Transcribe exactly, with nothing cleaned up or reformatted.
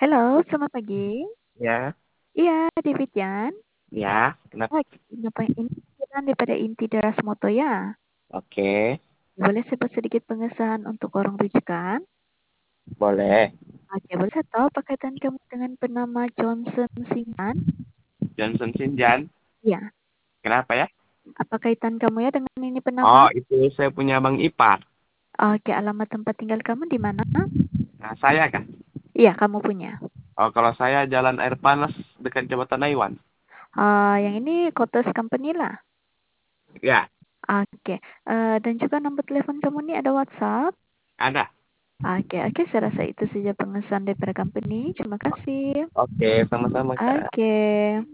Halo, selamat pagi. Ya, Iya, David Yan. ya, kenapa? Oh, kenapa ini panggilan daripada inti Deras Moto ya? Oke, Boleh sebut sedikit pengesahan untuk orang rujukan? boleh. Oke, boleh saya tahu apa kaitan kamu dengan bernama Johnson Singan? Johnson Sinjan, Iya. kenapa ya? Apa kaitan kamu ya dengan ini Oh, penama? itu saya punya Bang Ipar. Oke, alamat tempat tinggal kamu di mana? Nah, saya kan? Iya, kamu punya. Oh, kalau saya Jalan Air Panas dekat Jembatan Naiwan. Ah, yang ini Kotes Company lah. Ya, Oke, eh, dan juga nomor telepon kamu ini ada WhatsApp? ada. Oke, oke, saya rasa itu saja pengesahan daripada company. Terima kasih. Oke, sama-sama, Kak. Oke.